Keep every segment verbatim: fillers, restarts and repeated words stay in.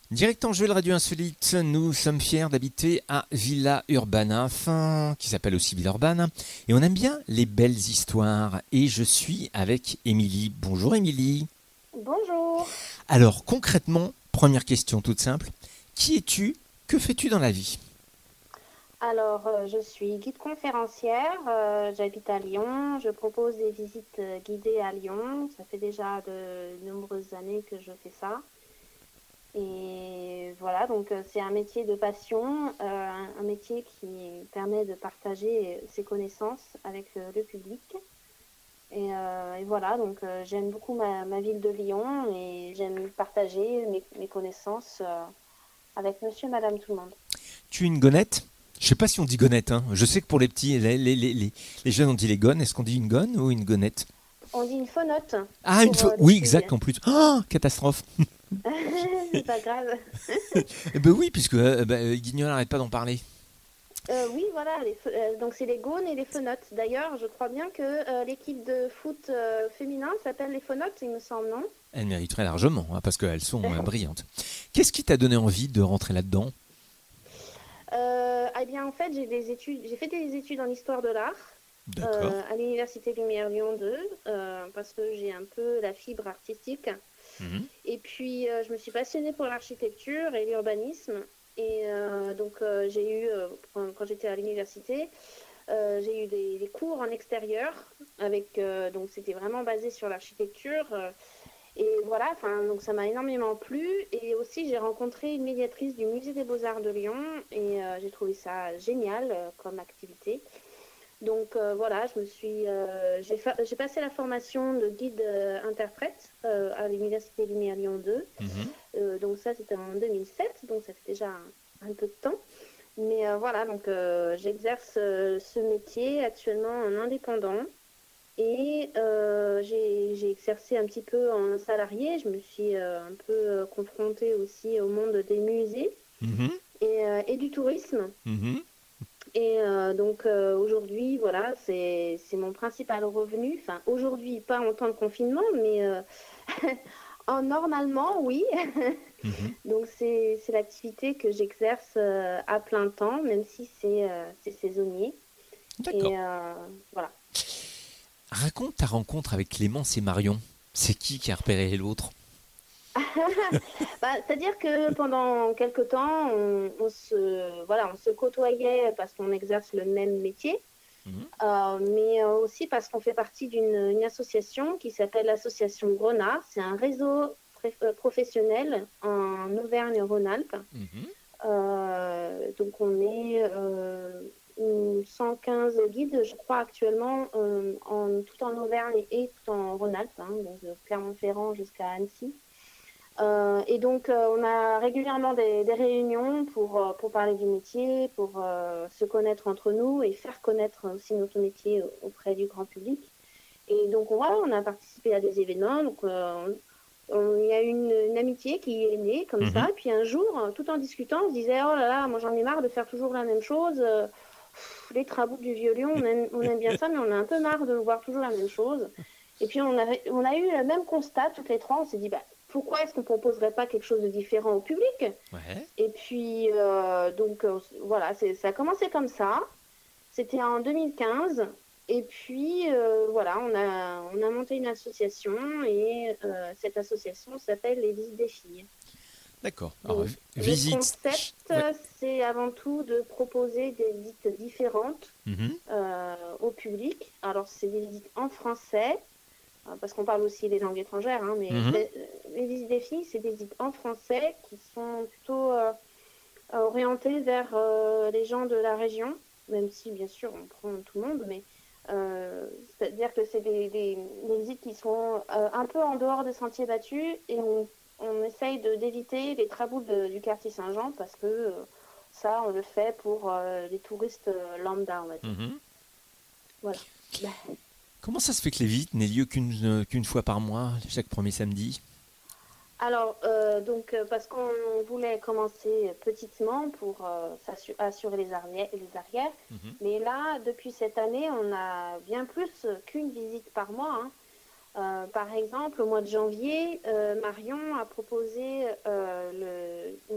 Direct en jeu de Radio Insolite, nous sommes fiers d'habiter à Villa Urbana, enfin, qui s'appelle aussi Villa Urbana, et on aime bien les belles histoires. Et je suis avec Émilie. Bonjour Émilie. Bonjour. Alors concrètement, première question toute simple, qui es-tu? Que fais-tu dans la vie? Alors, euh, je suis guide conférencière, euh, j'habite à Lyon, je propose des visites euh, guidées à Lyon, ça fait déjà de nombreuses années que je fais ça. Et voilà, donc euh, c'est un métier de passion, euh, un, un métier qui permet de partager ses connaissances avec euh, le public. Et, euh, et voilà, donc euh, j'aime beaucoup ma, ma ville de Lyon et j'aime partager mes, mes connaissances euh, avec monsieur et madame tout le monde. Tu es une gonette? Je sais pas si on dit gonette, hein. Je sais que pour les petits, les, les, les, les, les jeunes on dit les gonnes. Est-ce qu'on dit une gonne ou une gonette? On dit une phonote. Ah, une pour, fo- euh, les oui, filles. exact, en plus. Oh, catastrophe. C'est pas grave. Eh ben oui, puisque euh, ben, Guignol n'arrête pas d'en parler. Euh, oui, voilà, les fe- euh, donc c'est les Gaunes et les Fenotes. D'ailleurs, je crois bien que euh, l'équipe de foot euh, féminin s'appelle les Fenotes, il me semble, non? Elles mériteraient largement, hein, parce qu'elles sont euh, brillantes. Qu'est-ce qui t'a donné envie de rentrer là-dedans? Euh, eh bien, en fait, j'ai des études, j'ai fait des études en histoire de l'art D'accord. euh, à l'Université Lumière Lyon deux, euh, parce que j'ai un peu la fibre artistique. Mhm. Et puis, euh, je me suis passionnée pour l'architecture et l'urbanisme. Et euh, donc, euh, j'ai eu, euh, quand, quand j'étais à l'université, euh, j'ai eu des, des cours en extérieur. Avec, euh, donc, c'était vraiment basé sur l'architecture. euh, et voilà, enfin, donc ça m'a énormément plu. Et aussi, j'ai rencontré une médiatrice du Musée des Beaux-Arts de Lyon. Et euh, j'ai trouvé ça génial euh, comme activité. Donc euh, voilà, je me suis, euh, j'ai, fa- j'ai passé la formation de guide euh, interprète euh, à l'Université Lumière Lyon deux. Mhm. Euh, donc ça, c'était en deux mille sept, donc ça fait déjà un, un peu de temps. Mais euh, voilà, donc euh, j'exerce euh, ce métier actuellement en indépendant. Et euh, j'ai, j'ai exercé un petit peu en salarié. Je me suis euh, un peu euh, confrontée aussi au monde des musées Mhm. et, euh, et du tourisme. Mhm. Et euh, donc euh, aujourd'hui, voilà, c'est, c'est mon principal revenu. Enfin, aujourd'hui, pas en temps de confinement, mais euh, en, normalement, oui. Mhm. Donc c'est, c'est l'activité que j'exerce euh, à plein temps, même si c'est, euh, c'est saisonnier. D'accord. Et euh, voilà. Raconte ta rencontre avec Clémence et Marion. C'est qui qui a repéré l'autre? Bah, c'est-à-dire que pendant quelque temps, on, on se, voilà, on se côtoyait parce qu'on exerce le même métier. Mhm. Euh, mais euh, aussi parce qu'on fait partie d'une une association qui s'appelle l'association Grenat. C'est un réseau pré- euh, professionnel en Auvergne-Rhône-Alpes. Mhm. Euh, donc on est euh, une cent quinze guides, je crois, actuellement, euh, en, tout en Auvergne et tout en Rhône-Alpes, hein, donc de Clermont-Ferrand jusqu'à Annecy. Euh, et donc, euh, on a régulièrement des, des réunions pour, euh, pour parler du métier, pour euh, se connaître entre nous et faire connaître aussi notre métier auprès du grand public. Et donc, voilà, on a participé à des événements. Donc, euh, on- il y a une, une amitié qui est née comme ça. Mhm. Et puis un jour, euh, tout en discutant, on se disait, oh là là, moi j'en ai marre de faire toujours la même chose. Euh, pff, les trabouts du violon, on aime, on aime bien ça, mais on a un peu marre de voir toujours la même chose. Et puis on, avait, on a eu le même constat toutes les trois. On s'est dit, bah, pourquoi est-ce qu'on ne proposerait pas quelque chose de différent au public? Ouais. Et puis, euh, donc euh, voilà, c'est, ça a commencé comme ça. C'était en deux mille quinze. Et puis, euh, voilà, on a, on a monté une association et euh, cette association s'appelle les Visites des filles. D'accord. Alors, Donc, vi- le visite. Ch- concept, Ouais. c'est avant tout de proposer des visites différentes Mhm. euh, au public. Alors, c'est des visites en français, euh, parce qu'on parle aussi les langues étrangères, hein, mais Mhm. les, les visites des filles, c'est des visites en français qui sont plutôt euh, orientées vers euh, les gens de la région, même si, bien sûr, on prend tout le monde, mais euh, c'est-à-dire que c'est des, des, des visites qui sont euh, un peu en dehors des sentiers battus et on, on essaye de, d'éviter les traboules de- du quartier Saint-Jean parce que euh, ça, on le fait pour euh, les touristes euh, lambda, on va dire. Mhm. Voilà. Bah, Comment ça se fait que les visites n'aient lieu qu'une euh, qu'une fois par mois, chaque premier samedi? Alors, euh, donc, euh, parce qu'on voulait commencer petitement pour euh, s'assu- assurer les arrières, les arrières, Mhm. mais là, depuis cette année, on a bien plus qu'une visite par mois, hein. Euh, par exemple, au mois de janvier, euh, Marion a proposé euh,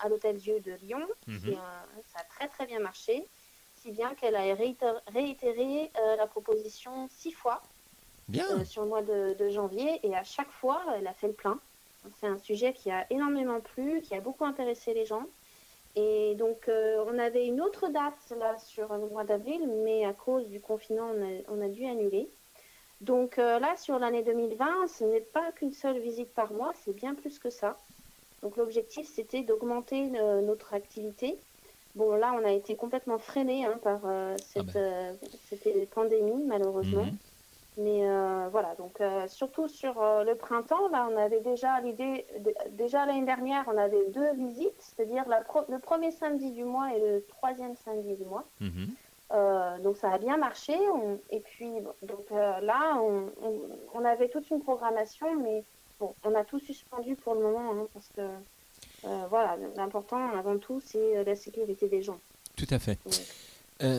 à l'Hôtel Dieu de Lyon. Mhm. Qui, euh, ça a très très bien marché, si bien qu'elle a réitéré, réitéré euh, la proposition six fois Bien. euh, sur le mois de, de janvier, et à chaque fois, elle a fait le plein. C'est un sujet qui a énormément plu, qui a beaucoup intéressé les gens. Et donc, euh, on avait une autre date là sur le mois d'avril, mais à cause du confinement, on a, on a dû annuler. Donc euh, là, sur l'année deux mille vingt, ce n'est pas qu'une seule visite par mois, c'est bien plus que ça. Donc l'objectif, c'était d'augmenter euh, notre activité. Bon, là, on a été complètement freiné hein, par euh, Ah cette, ben. euh, cette pandémie, malheureusement. Mhm. Mais euh, voilà, donc euh, surtout sur euh, le printemps, là, on avait déjà l'idée, de- déjà l'année dernière, on avait deux visites, c'est-à-dire la pro- le premier samedi du mois et le troisième samedi du mois. Mhm. Euh, donc ça a bien marché. On- et puis bon, donc euh, là, on, on- on avait toute une programmation, mais bon, on a tout suspendu pour le moment hein, parce que euh, voilà, l'important avant tout, c'est euh, la sécurité des gens. Tout à fait. Donc, Euh,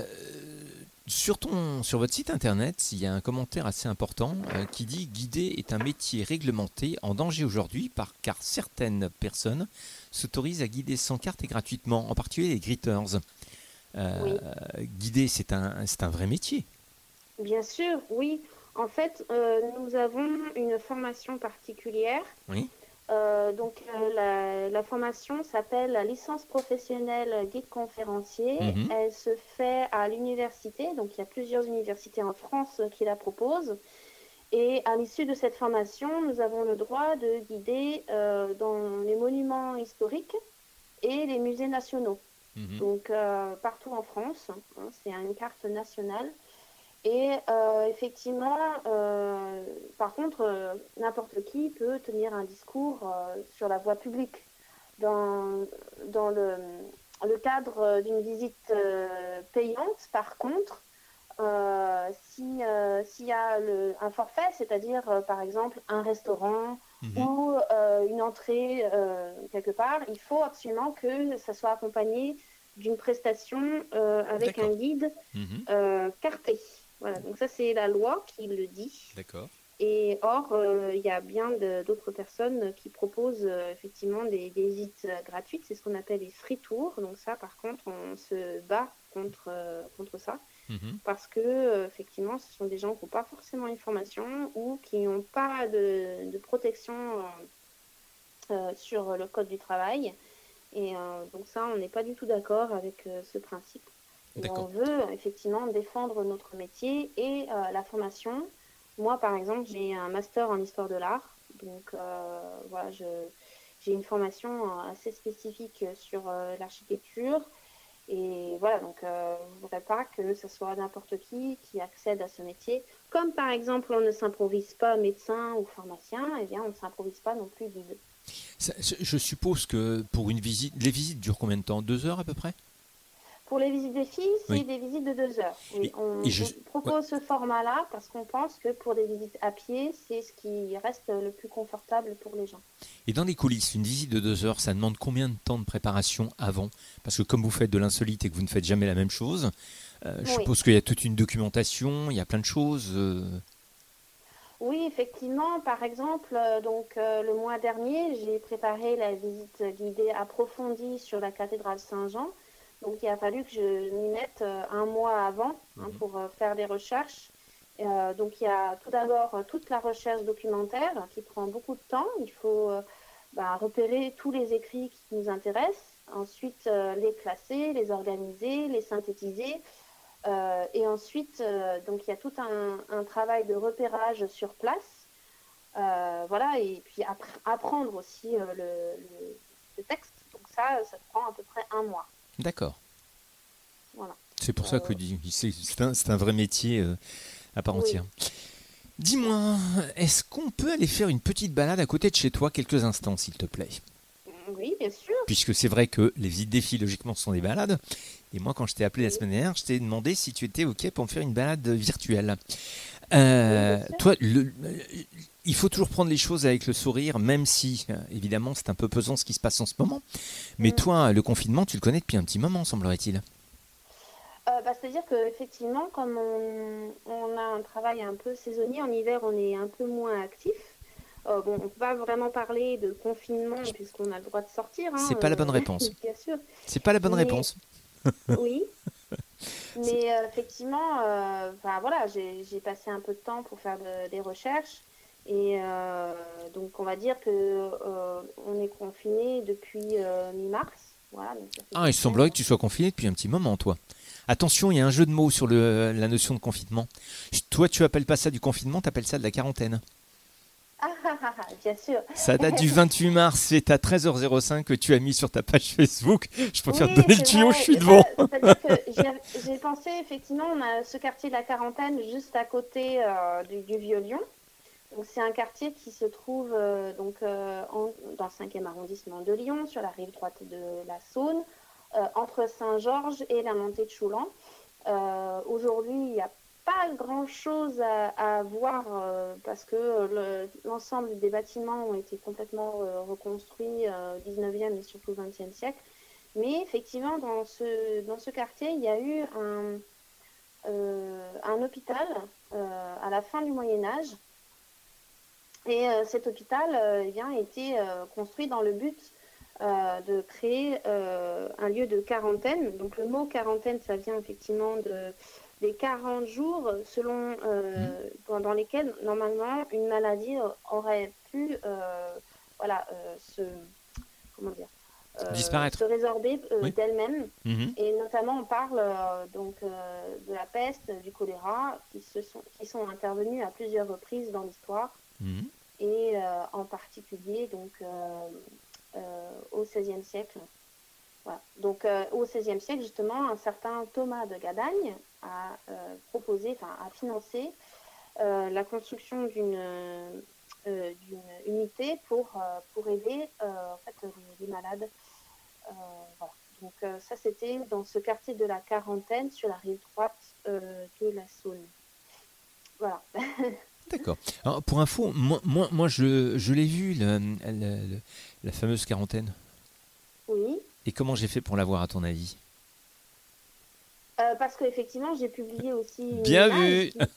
sur, ton, sur votre site internet, il y a un commentaire assez important euh, qui dit « Guider est un métier réglementé en danger aujourd'hui par, car certaines personnes s'autorisent à guider sans carte et gratuitement, en particulier les greeters. Euh, oui. Guider, c'est un, c'est un vrai métier. » Bien sûr, oui. En fait, euh, nous avons une formation particulière. Oui. Euh, donc, euh, la, la formation s'appelle la licence professionnelle guide conférencier. Mhm. Elle se fait à l'université. Donc, il y a plusieurs universités en France qui la proposent. Et à l'issue de cette formation, nous avons le droit de guider euh, dans les monuments historiques et les musées nationaux. Mhm. Donc, euh, partout en France. Hein, c'est une carte nationale. Et euh, effectivement, euh, par contre, euh, n'importe qui peut tenir un discours euh, sur la voie publique. Dans, dans le, le cadre d'une visite euh, payante, par contre, euh, si, euh, s'il y a le, un forfait, c'est-à-dire euh, par exemple un restaurant Mhm. ou euh, une entrée euh, quelque part, il faut absolument que ça soit accompagné d'une prestation euh, avec D'accord. un guide Mhm. euh, carté. Voilà, donc ça c'est la loi qui le dit. D'accord. Et or, euh, il y a bien de- d'autres personnes qui proposent euh, effectivement des, des visites euh, gratuites. C'est ce qu'on appelle les free tours. Donc ça, par contre, on se bat contre, euh, contre ça. Mhm. Parce que, euh, effectivement, ce sont des gens qui n'ont pas forcément une formation ou qui n'ont pas de, de protection euh, euh, sur le code du travail. Et euh, donc ça, on n'est pas du tout d'accord avec euh, ce principe. Et on D'accord. veut effectivement défendre notre métier et euh, la formation. Moi, par exemple, j'ai un master en histoire de l'art. Donc euh, voilà, je, j'ai une formation assez spécifique sur euh, l'architecture. Et voilà, donc euh, je ne voudrais pas que ce soit n'importe qui qui accède à ce métier. Comme par exemple, on ne s'improvise pas médecin ou pharmacien, eh bien, on ne s'improvise pas non plus guide. Ça, je suppose que pour une visite, les visites durent combien de temps? Deux heures à peu près? Pour les visites des filles, c'est Oui. des visites de deux heures. Oui, Et, on, et je, on propose ouais. ce format-là parce qu'on pense que pour des visites à pied, c'est ce qui reste le plus confortable pour les gens. Et dans les coulisses, une visite de deux heures, ça demande combien de temps de préparation avant? Parce que comme vous faites de l'insolite et que vous ne faites jamais la même chose, euh, je oui. suppose qu'il y a toute une documentation, il y a plein de choses. Euh... Oui, effectivement. Par exemple, euh, donc euh, le mois dernier, j'ai préparé la visite guidée approfondie sur la cathédrale Saint-Jean. Donc, il a fallu que je m'y mette euh, un mois avant hein, Mhm. pour euh, faire des recherches. Euh, donc, il y a tout d'abord euh, toute la recherche documentaire qui prend beaucoup de temps. Il faut euh, bah, repérer tous les écrits qui nous intéressent, ensuite euh, les classer, les organiser, les synthétiser. Euh, et ensuite, euh, donc, il y a tout un, un travail de repérage sur place. Euh, voilà, et puis appre- apprendre aussi euh, le, le, le texte. Donc, ça, ça prend à peu près un mois. D'accord. Voilà. C'est pour Euh, ça que c'est, c'est, un, c'est un vrai métier euh, à part oui. entière. Dis-moi, est-ce qu'on peut aller faire une petite balade à côté de chez toi quelques instants, s'il te plaît? Oui, bien sûr. Puisque c'est vrai que les visites des filles, logiquement, sont des balades. Et moi, quand je t'ai appelé oui. la semaine dernière, je t'ai demandé si tu étais OK pour me faire une balade virtuelle. Euh, oui, toi, le, le, il faut toujours prendre les choses avec le sourire, même si, évidemment, c'est un peu pesant ce qui se passe en ce moment. Mais mmh. toi, le confinement, tu le connais depuis un petit moment, semblerait-il. Euh, bah, c'est-à-dire qu'effectivement, comme on, on a un travail un peu saisonnier, en hiver, on est un peu moins actif. Euh, bon, on ne peut pas vraiment parler de confinement puisqu'on a le droit de sortir, hein, C'est pas la bonne euh, réponse. bien sûr. C'est pas la bonne Mais réponse. oui, C'est- mais euh, effectivement, euh, enfin, voilà, j'ai, j'ai passé un peu de temps pour faire de- des recherches. Et euh, donc, on va dire que euh, on est confiné depuis euh, mi-mars. Voilà, donc ça fait Ah, deux il semaines. semblerait que tu sois confiné depuis un petit moment, toi. Attention, il y a un jeu de mots sur le, la notion de confinement. Toi, tu appelles pas ça du confinement, tu appelles ça de la quarantaine. Ah, ah, ah, ah, bien sûr. Ça date du vingt-huit mars, c'est à treize heures zéro cinq que tu as mis sur ta page Facebook. Je préfère te Oui, donner le c'est tuyau, je vrai. suis Bah, devant. c'est-à-dire que j'y av- j'ai pensé, effectivement, on a ce quartier de la quarantaine juste à côté euh, du, du Vieux-Lyon. Donc, c'est un quartier qui se trouve euh, donc, euh, en- dans le cinquième arrondissement de Lyon, sur la rive droite de la Saône, euh, entre Saint-Georges et la montée de Choulan. Euh, aujourd'hui, il n'y a pas grand-chose à, à voir euh, parce que le- l'ensemble des bâtiments ont été complètement euh, reconstruits euh, au dix-neuvième et surtout au vingtième siècle. Mais effectivement, dans ce, dans ce quartier, il y a eu un, euh, un hôpital euh, à la fin du Moyen Âge. Et euh, cet hôpital euh, eh bien, a été euh, construit dans le but euh, de créer euh, un lieu de quarantaine. Donc le mot quarantaine, ça vient effectivement de, des quarante jours selon, Hmm. euh, pendant lesquels normalement une maladie aurait pu euh, voilà, euh, se, comment dire, euh, se Disparaître. résorber euh, Oui. d'elle-même. Mhm. Et notamment, on parle euh, donc euh, de la peste, du choléra, qui, se sont, qui sont intervenus à plusieurs reprises dans l'histoire, Mhm. et euh, en particulier donc euh, euh, au seizième siècle. Voilà. Donc euh, au seizième siècle, justement, un certain Thomas de Gadagne a euh, proposé, enfin a financé euh, la construction d'une euh, d'une unité pour, euh, pour aider euh, en fait, les, les malades. Euh, voilà. Donc euh, ça, c'était dans ce quartier de la Quarantaine, sur la rive droite euh, de la Saône. Voilà. D'accord. Alors, pour info, moi, moi, moi, je, je l'ai vu, le- le- le- la fameuse quarantaine. Oui. Et comment j'ai fait pour l'avoir, à ton avis? Euh, parce qu'effectivement, j'ai publié aussi une Bien image vu. qui,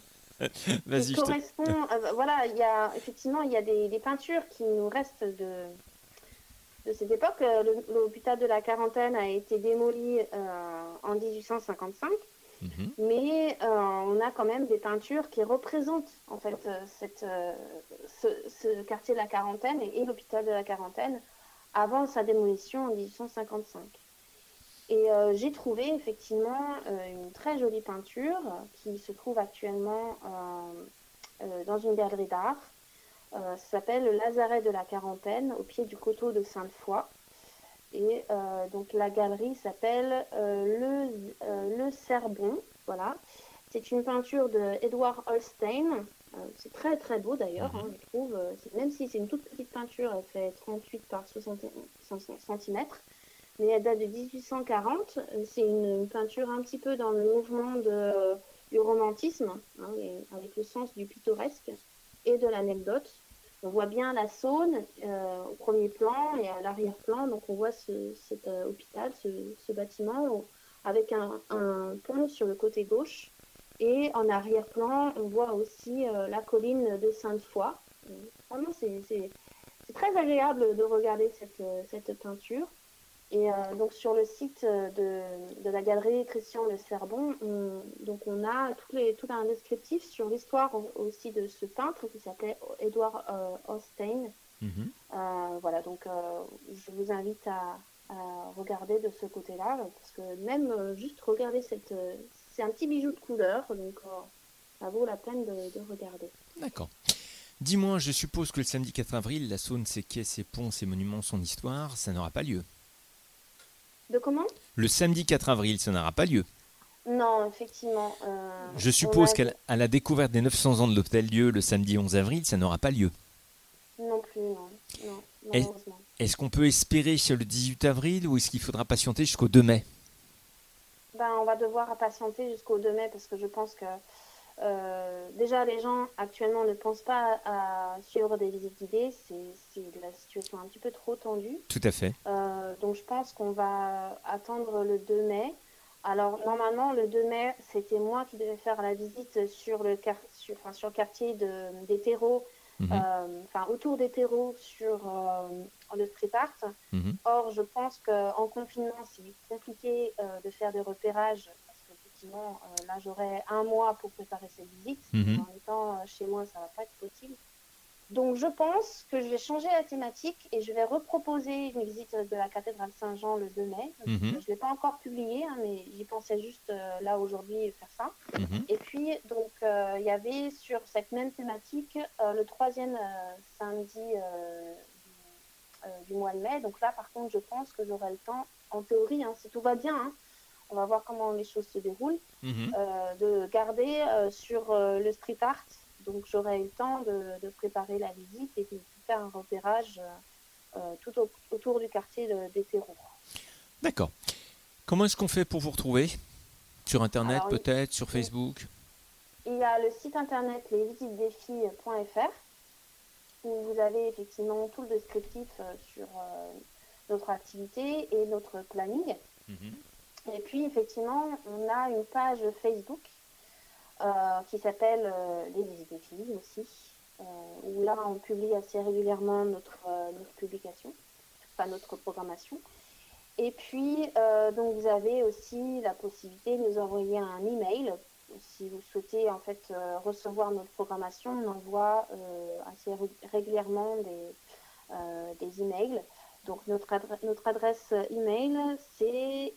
qui Vas-y, je te... correspond. Euh, voilà, il y a effectivement il y a des, des peintures qui nous restent de, de cette époque. Euh, le- L'hôpital de la Quarantaine a été démoli euh, en dix-huit cent cinquante-cinq, Mhm. mais euh, on a quand même des peintures qui représentent en fait euh, cette, euh, ce, ce quartier de la Quarantaine et, et l'hôpital de la Quarantaine avant sa démolition en dix-huit cent cinquante-cinq. Et euh, j'ai trouvé effectivement euh, une très jolie peinture qui se trouve actuellement euh, euh, dans une galerie d'art. Euh, ça s'appelle le Lazaret de la Quarantaine au pied du coteau de Sainte-Foy. Et euh, donc la galerie s'appelle euh, le, euh, le Cerbon. Voilà. C'est une peinture de Edward Holstein. Euh, c'est très très beau d'ailleurs, hein, Mhm. je trouve. Euh, Même si c'est une toute petite peinture, elle fait trente-huit par soixante centimètres, mais elle date de dix-huit cent quarante. C'est une, une peinture un petit peu dans le mouvement de, du romantisme, hein, avec le sens du pittoresque et de l'anecdote. On voit bien la Saône euh, au premier plan et à l'arrière-plan. Donc on voit ce, cet euh, hôpital, ce, ce bâtiment, avec un, un pont sur le côté gauche. Et en arrière-plan, on voit aussi euh, la colline de Sainte-Foy. Vraiment, c'est, c'est, c'est très agréable de regarder cette, cette peinture. Et euh, donc sur le site de, de la galerie Christian Le Cerbon, on, donc on a tout, les, tout un descriptif sur l'histoire aussi de ce peintre qui s'appelait Edward euh, Holstein. Mhm. Euh, voilà, donc euh, je vous invite à, à regarder de ce côté-là, parce que même euh, juste regarder cette... Euh, c'est un petit bijou de couleur, donc euh, ça vaut la peine de, de regarder. D'accord. Dis-moi, je suppose que le samedi quatre avril, la Saône, ses quais, ses ponts, ses monuments, son histoire, ça n'aura pas lieu. De comment? Le samedi quatre avril, ça n'aura pas lieu. Non, effectivement. Euh, Je on suppose a... qu'à à la découverte des neuf cents ans de l'Hôtel-Dieu le samedi onze avril, ça n'aura pas lieu. Non plus, non. Non, Est- malheureusement. Est-ce qu'on peut espérer sur le dix-huit avril ou est-ce qu'il faudra patienter jusqu'au deux mai? Ben, on va devoir patienter jusqu'au deux mai parce que je pense que euh, déjà les gens actuellement ne pensent pas à, à suivre des visites guidées. C'est, c'est la situation un petit peu trop tendue. Tout à fait. Euh, donc je pense qu'on va attendre le deux mai. Alors normalement le deux mai c'était moi qui devais faire la visite sur le, quar- sur, enfin, sur le quartier de, des terreaux Mhm. euh, enfin autour des terreaux sur euh, le street art. Mhm. Or, je pense qu'en confinement, c'est compliqué euh, de faire des repérages parce qu'effectivement, euh, là, j'aurai un mois pour préparer cette visite. Mhm. En étant euh, chez moi, ça va pas être possible. Donc, je pense que je vais changer la thématique et je vais reproposer une visite de la cathédrale Saint-Jean le deux mai. Donc, Mhm. je ne l'ai pas encore publié, hein, mais j'y pensais juste euh, là aujourd'hui faire ça. Mhm. Et puis, donc, euh, il y avait sur cette même thématique euh, le troisième euh, samedi euh, du, euh, du mois de mai. Donc là, par contre, je pense que j'aurai le temps, en théorie, hein, si tout va bien, hein, on va voir comment les choses se déroulent, Mhm. euh, de garder euh, sur euh, le street art. Donc j'aurai eu le temps de, de préparer la visite et de faire un repérage euh, tout au, autour du quartier de, des terreaux. D'accord. Comment est-ce qu'on fait pour vous retrouver? Sur Internet Alors, peut-être, sur il, Facebook? il y a le site internet les visites des filles point f r où vous avez effectivement tout le descriptif euh, sur euh, notre activité et notre planning. Mhm. Et puis effectivement, on a une page Facebook euh, qui s'appelle euh, Les Visites des filles aussi, euh, où là on publie assez régulièrement notre, euh, notre publication, enfin notre programmation. Et puis euh, donc vous avez aussi la possibilité de nous envoyer un email si vous souhaitez en fait euh, recevoir notre programmation. On envoie euh, assez ré- régulièrement des, euh, des emails. Donc notre, adre- notre adresse email, c'est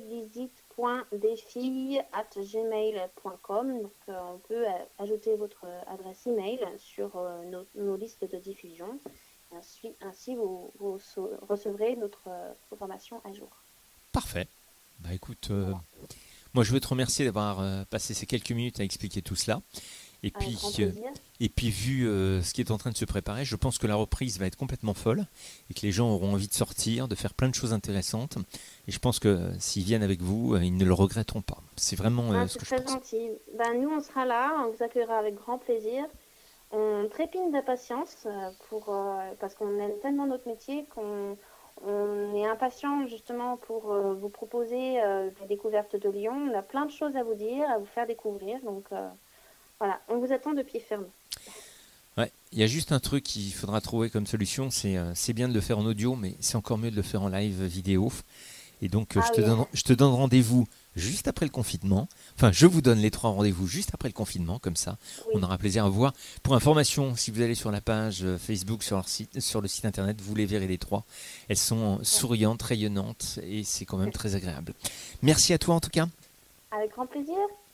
lesvisites.desfilles arobase gmail point com. Donc euh, on peut euh, ajouter votre adresse email sur euh, nos, nos listes de diffusion. Ainsi, ainsi vous, vous so- recevrez notre euh, programmation à jour. Parfait. Bah écoute, euh, Voilà. moi je veux te remercier d'avoir euh, passé ces quelques minutes à expliquer tout cela. Et Avec grand puis, euh, plaisir. et puis vu euh, ce qui est en train de se préparer, je pense que la reprise va être complètement folle et que les gens auront envie de sortir, de faire plein de choses intéressantes. Et je pense que euh, s'ils viennent avec vous, euh, ils ne le regretteront pas. C'est vraiment Ah, euh, ce c'est que je très pense. gentil. Ben, nous, on sera là, on vous accueillera avec grand plaisir. On trépigne d'impatience euh, pour, euh, parce qu'on aime tellement notre métier qu'on on est impatient justement pour euh, vous proposer euh, des découvertes de Lyon. On a plein de choses à vous dire, à vous faire découvrir. Donc euh, voilà, on vous attend de pied ferme. Ouais, il y a juste un truc qu'il faudra trouver comme solution, c'est euh, c'est bien de le faire en audio, mais c'est encore mieux de le faire en live vidéo. Et donc, euh, je Ah te oui, donne, je te donne rendez-vous juste après le confinement. Enfin, je vous donne les trois rendez-vous juste après le confinement, comme ça, on oui. aura plaisir à vous voir. Pour information, si vous allez sur la page euh, Facebook, sur, leur site, sur le site internet, vous les verrez les trois. Elles sont souriantes, rayonnantes, et c'est quand même très agréable. Merci à toi en tout cas. Avec grand plaisir.